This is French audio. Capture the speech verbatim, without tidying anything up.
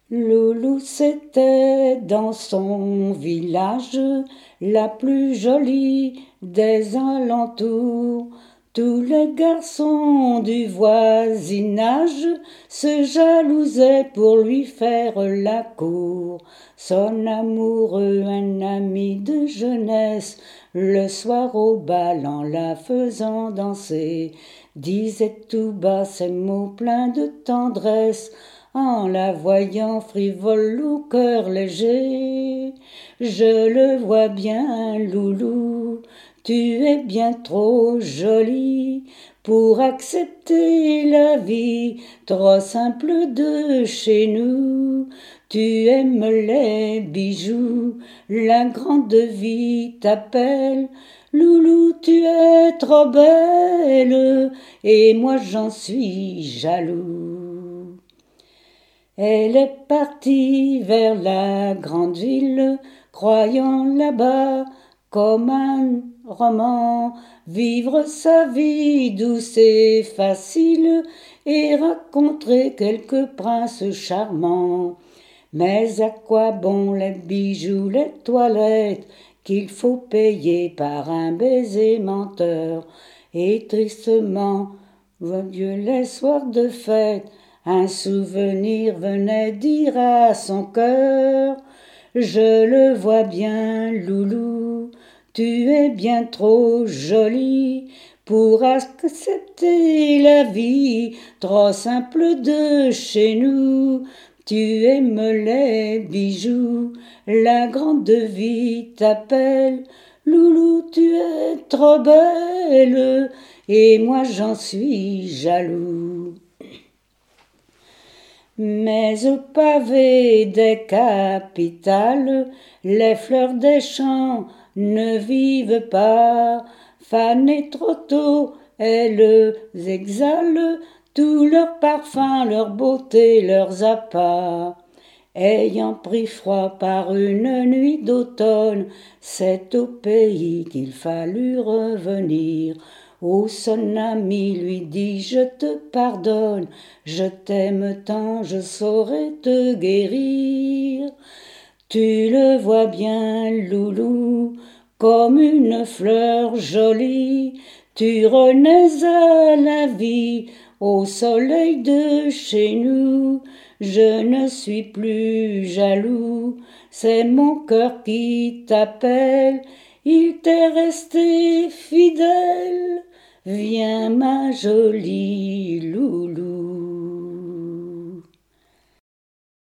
Loulou, c'était dans son village la plus jolie des alentours. Tous les garçons du voisinage se jalousaient pour lui faire la cour. Son amoureux, un ami de jeunesse, le soir au bal en la faisant danser, disait tout bas ces mots pleins de tendresse en la voyant frivole au cœur léger. Je le vois bien, Loulou, tu es bien trop jolie pour accepter la vie trop simple de chez nous. Tu aimes les bijoux, la grande vie t'appelle. Loulou, tu es trop belle et moi j'en suis jaloux. Elle est partie vers la grande ville, croyant là-bas, comme un roman, vivre sa vie douce et facile, et rencontrer quelques princes charmants. Mais à quoi bon les bijoux, les toilettes, qu'il faut payer par un baiser menteur? Et tristement, Dieu les soirs de fête, un souvenir venait dire à son cœur: je le vois bien, Loulou, tu es bien trop jolie pour accepter la vie trop simple de chez nous. Tu aimes les bijoux, la grande vie t'appelle. Loulou, tu es trop belle et moi j'en suis jaloux. Mais au pavé des capitales, les fleurs des champs ne vivent pas. Fanées trop tôt, elles exhalent tout leur parfum, leur beauté, leurs appas. Ayant pris froid par une nuit d'automne, c'est au pays qu'il fallut revenir. Oh, son ami lui dit: je te pardonne, je t'aime tant, je saurai te guérir. Tu le vois bien, Loulou, comme une fleur jolie, tu renais à la vie au soleil de chez nous. Je ne suis plus jaloux, c'est mon cœur qui t'appelle, il t'est resté fidèle. Viens, ma jolie Loulou.